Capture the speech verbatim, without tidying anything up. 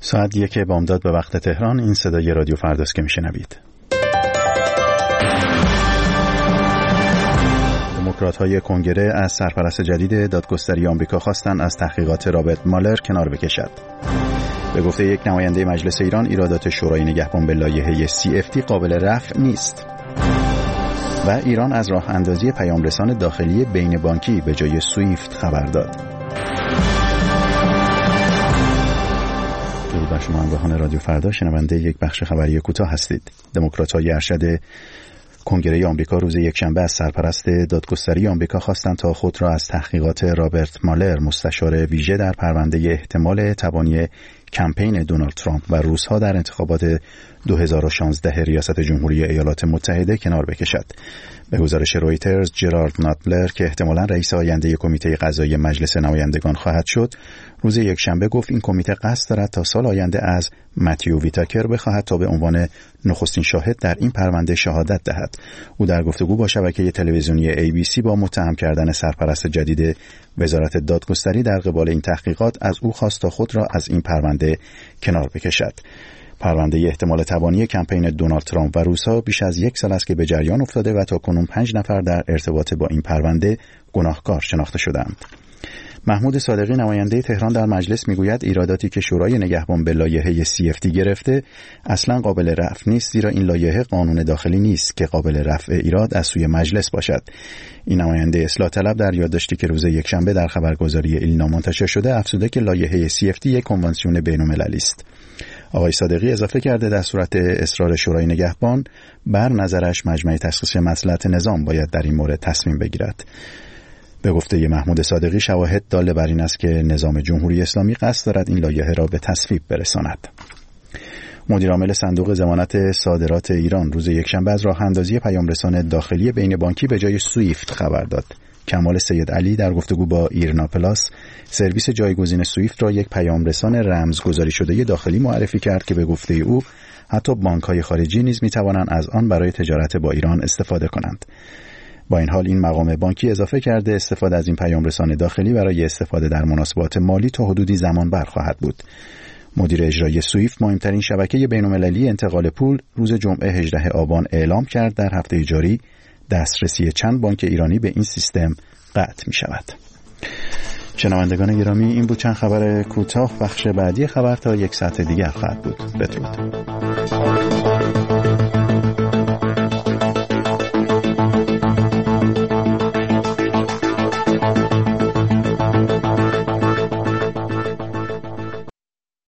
ساعت یک بامداد به وقت تهران. این صدای رادیو فرداست که میشنوید. دموکرات‌های کنگره از سرپرست جدید دادگستری آمریکا خواستند از تحقیقات رابرت مالر کنار بکشد. به گفته یک نماینده مجلس ایران، ایرادات شورای نگهبان به لایحه سی اف تی قابل رفع نیست. و ایران از راه اندازی پیامرسان داخلی بین بانکی به جای سویفت خبر داد. درود بر شما همراهان رادیو فردا، شنونده یک بخش خبری کوتاه هستید. دموکرات‌های ارشد کنگره آمریکا روز یکشنبه از سرپرست دادگستری آمریکا خواستند تا خود را از تحقیقات رابرت مالر، مستشار ویژه در پرونده احتمال تبانی کمپین دونالد ترامپ و روس‌ها در انتخابات دو هزار و شانزده ریاست جمهوری ایالات متحده کنار بکشد. به گزارش رویترز، جرارد نادلر که احتمالاً رئیس آینده کمیته قضایی مجلس نمایندگان خواهد شد، روز یکشنبه گفت این کمیته قصد دارد تا سال آینده از متیو ویتاکر بخواهد تا به عنوان نخستین شاهد در این پرونده شهادت دهد. او در گفتگو با شبکه تلویزیونی ای بی سی با متهم کردن سرپرست جدید وزارت دادگستری در قبال این تحقیقات از او خواست تا خود را از این پرونده کنار بکشد. پرونده احتمال تبانی کمپین دونالد ترامپ و روس‌ها بیش از یک سال است که به جریان افتاده و تاکنون پنج نفر در ارتباط با این پرونده گناهکار شناخته شدند. محمود صادقی نماینده تهران در مجلس میگوید ایراداتی که شورای نگهبان به لایحه سی اف تی گرفته اصلا قابل رفع نیست، زیرا این لایحه قانون داخلی نیست که قابل رفع ایراد از سوی مجلس باشد. این نماینده اصلاح طلب در یادداشتی که روز یکشنبه در خبرگزاری ایلنا منتشر شده افزوده که لایحه سی اف تی یک کنوانسیون بین‌المللی است. آقای صادقی اضافه کرده در صورت اصرار شورای نگهبان بر نظرش مجمع تشخیص مصلحت نظام باید در این مورد تصمیم بگیرد. به گفته محمود صادقی شواهد دال بر این است که نظام جمهوری اسلامی قصد دارد این لایحه را به تصویب برساند. مدیر عامل صندوق ضمانت صادرات ایران روز یکشنبه از راه اندازی پیامرسان داخلی بین بانکی به جای سویفت خبر داد. کمال سید علی در گفتگو با ایرنا پلاس سرویس جایگزین سویفت را یک پیامرسان رمزگذاری شده داخلی معرفی کرد که به گفته او حتی بانک‌های خارجی نیز می‌توانند از آن برای تجارت با ایران استفاده کنند. با این حال این مقام بانکی اضافه کرده استفاده از این پیامرسان داخلی برای استفاده در مناسبات مالی تا حدودی زمان بر خواهد بود. مدیر اجرایی سویفت، مهمترین شبکه بین‌المللی انتقال پول، روز جمعه هجدهم آبان اعلام کرد در هفته جاری دسترسی چند بانک ایرانی به این سیستم قطع می شود. شنوندگان گرامی، این بود چند خبر کوتاه. بخش بعدی خبر تا یک ساعت دیگر خواهد بود. بدرود.